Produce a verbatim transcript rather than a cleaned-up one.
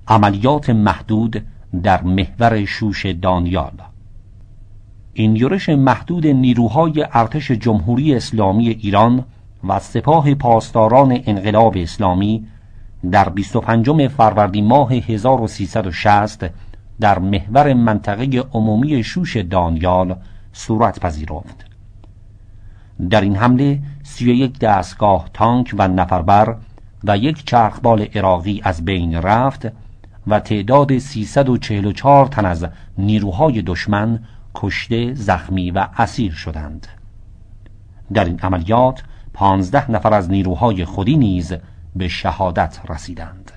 عملیات محدود در محور شوش دانیال. این یورش محدود نیروهای ارتش جمهوری اسلامی ایران و سپاه پاسداران انقلاب اسلامی در بیست و پنجم فروردین ماه هزار و سیصد و شصت در محور منطقه عمومی شوش دانیال صورت پذیرفت. در این حمله سی و یک دستگاه تانک و نفربر و یک چرخبال عراقی از بین رفت و تعداد سیصد و چهل و چهار تن از نیروهای دشمن کشته، زخمی و اسیر شدند. در این عملیات پانزده نفر از نیروهای خودی نیز به شهادت رسیدند.